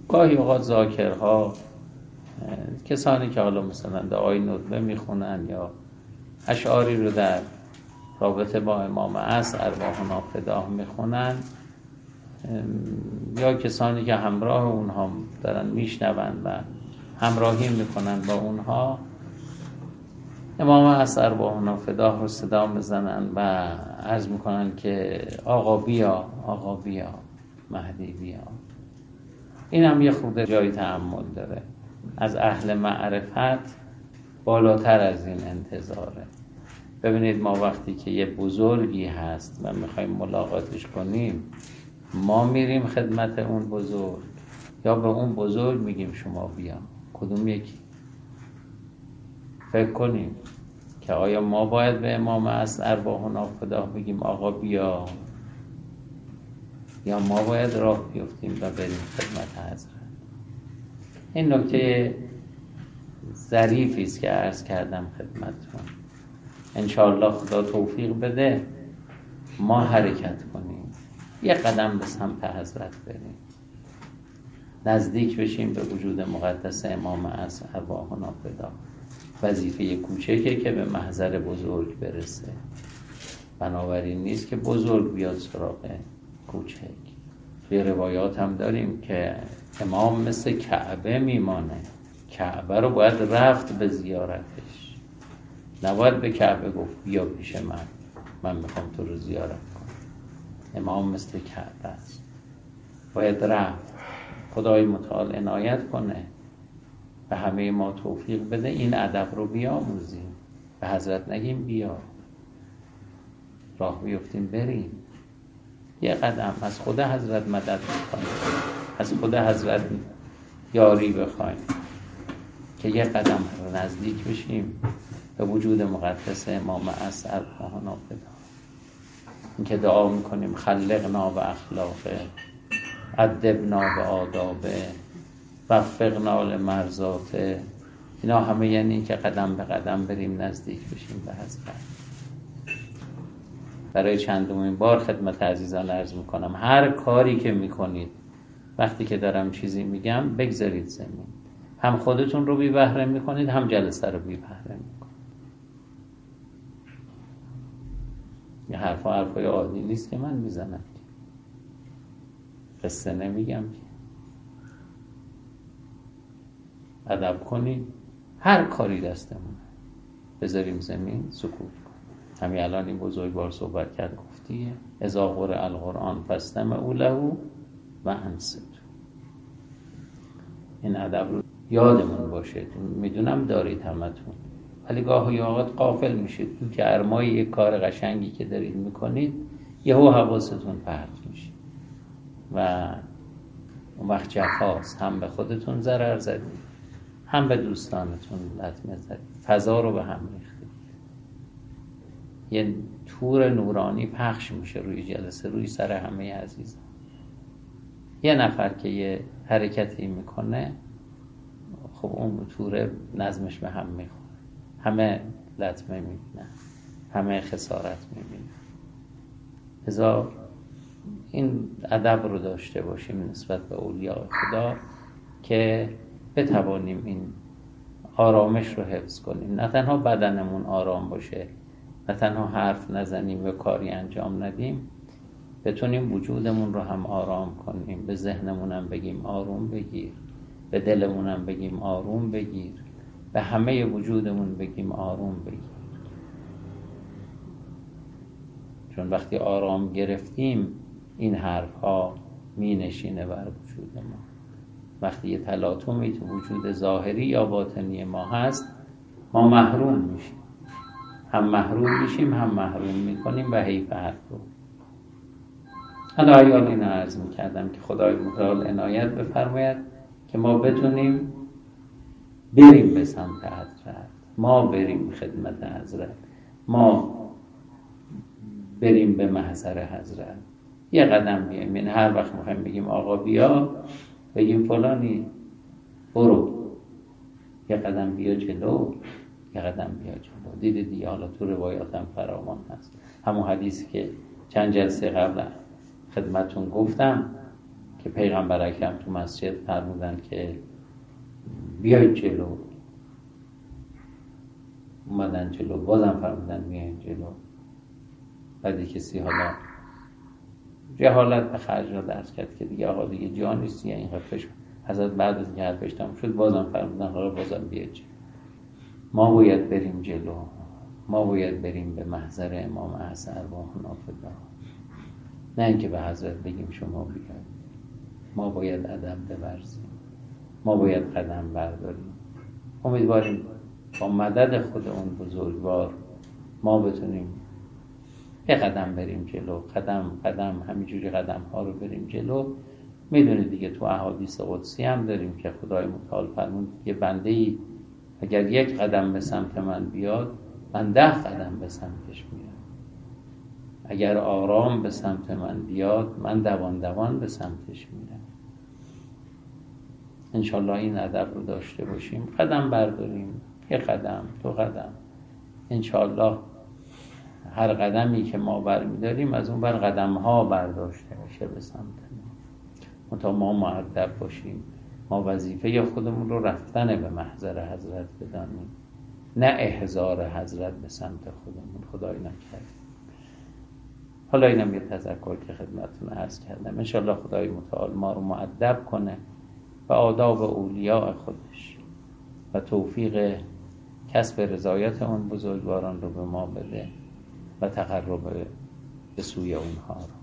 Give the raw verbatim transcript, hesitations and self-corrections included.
گاهی اوقات ذاکرها، کسانی که حالا مثلا دعای ندبه میخونن یا اشعاری رو در رابطه با امام عصر ارواحنا فداه میخونن، یا کسانی که همراه اونها دارن میشنون و همراهی میکنن با اونها، امام عصر ارواحنا فداه رو صدا میزنن و عرض میکنن که آقا بیا، آقا بیا، مهدی بیا. این هم یه خورده جای تأمل داره. از اهل معرفت بالاتر از این انتظاره. ببینید ما وقتی که یه بزرگی هست و میخوایم ملاقاتش کنیم، ما میریم خدمت اون بزرگ یا به اون بزرگ میگیم شما بیا؟ کدوم یکی؟ فکر کنیم که آیا ما باید به امام عصر ارواحنا فداه بگیم آقا بیا، یا ما باید راه بیفتیم و بریم خدمت حضرت؟ این نکته ظریفی است که عرض کردم خدمتتون. انشاءالله خدا توفیق بده ما حرکت کنیم، یه قدم به سمت حضرت بریم، نزدیک بشیم به وجود مقدس امام عصر ارواحنا فداه. وظیفه کوچکه که به محضر بزرگ برسه. بنابراین نیست که بزرگ بیاد سراغ کوچک. توی روایات هم داریم که امام مثل کعبه میمانه، کعبه رو باید رفت به زیارتش، نباید به کعبه گفت بیا پیش من، من میخوام تو رو زیارت کنم. امام مثل کعبه است، باید رفت. خدای متعال عنایت کنه به همه ما توفیق بده این ادب رو بیاموزیم، به حضرت نگیم بیا، راه بیفتیم بریم، یه قدم از خود حضرت مدد بخوایم، از خود حضرت یاری بخوایم که یه قدم نزدیک بشیم به وجود مقدس امام عصر ارواحنا فداه. این که دعا میکنیم خلقنا به اخلاقه، ادبنا به آدابه، وفقنا لمرضاته، اینا همه یعنی که قدم به قدم بریم نزدیک بشیم به حضرت. برای چندمین بار خدمت عزیزان عرض میکنم هر کاری که میکنید وقتی که دارم چیزی میگم بگذارید زمین، هم خودتون رو بی بهره میکنید هم جلسه رو بی بهره میکنید. یه حرفا حرفای عادی نیست که من میزنم، قصه نمیگم که. ادب کنید، هر کاری دستمونه بذاریم زمین، سکوت کنیم. همین الان این بزرگوار صحبت کرد، گفتیه اذا قرئ القرآن فاستمعوا له و انصتوا. این ادب رو یادمون باشه. میدونم دارید همتون، ولی گاهی اوقات غافل میشید تو که ارمای یک کار قشنگی که دارید میکنید یهو حواستون پرت میشه و اون وقت جفاست. هم به خودتون ضرر زدید، هم به دوستانتون لطمه زدید، فضا رو به هم ریختید. یه تور نورانی پخش میشه روی جلسه، روی سر همه عزیزان. یه نفر که یه حرکتی میکنه، خب اون توره نظمش به هم میخوره، همه لطمه میبینن، همه خسارت میبینن. لذا این ادب رو داشته باشیم نسبت به اولیاء خدا که بتوانیم این آرامش رو حفظ کنیم، نه تنها بدنمون آرام باشه، نه تنها حرف نزنیم و کاری انجام ندیم، بتونیم وجودمون رو هم آرام کنیم، به ذهنمون هم بگیم آروم بگیر، به دلمون هم بگیم آروم بگیر، به همه وجودمون بگیم آروم بگیر. چون وقتی آرام گرفتیم این حرف ها می نشینه بر وجود ما. وقتی یه تلاطمی تو وجود ظاهری یا باطنی ما هست، ما محروم میشیم، هم محروم میشیم هم محروم میکنیم و حیف حرف رو. حالا ایال این عرض میکردم که خدای متعال عنایت بفرماید که ما بتونیم بریم به سمت حضرت، ما بریم خدمت حضرت، ما بریم به محضر حضرت، یه قدم بیاییم. یعنی هر وقت میخوایم بگیم آقا بیا، بگیم فلانی برو، یه قدم بیا جلو، یه قدم بیا جلو. دیدید دیگه، حالا تو روایات هم فراوان هست. همون حدیثی که چند جلسه قبل خدمتون گفتم که پیغمبر اکرم تو مسجد فرمودن که بیایید جلو، اومدن جلو، بازم فرمودن بیایید جلو. بعد کسی حالا جهالت به خرج را درس کرد که دیگه آقا دیگه جا نیست، این حرفش حضرت بعد از اینکه حرفش تموم شد بازم فرمودن حالا بازم بیایید جلو. ما باید بریم جلو، ما باید بریم به محضر امام حسن ارواح نافذه، نه اینکه به حضرت بگیم شما بیاید. ما باید ادب بورزیم، ما باید قدم برداریم. امیدواریم با مدد خود اون بزرگوار ما بتونیم یه قدم بریم جلو، قدم قدم همینجوری قدم ها رو بریم جلو. میدونید دیگه تو احادیث قدسی هم داریم که خدای متعال فرمود یه بنده ای اگر یک قدم به سمت من بیاد من ده قدم به سمتش میام، اگر آرام به سمت من بیاد من دوان دوان به سمتش میرم. انشالله این ادب رو داشته باشیم، قدم برداریم، یه قدم دو قدم، انشالله هر قدمی که ما برمیداریم از اون بر قدم ها برداشته باشه به سمت ما. تا ما مؤدب باشیم، ما وظیفه خودمون رو رفتن به محضر حضرت بدانیم، نه احضار حضرت به سمت خودمون. خدای نکرد. حالا اینم یه تذکر که خدمتتون عرض کردم. انشالله خدای متعال ما رو مؤدب کنه و آداب اولیاء خودش و توفیق کسب رضایت اون بزرگواران رو به ما بده و تقرب به سوی اونها رو.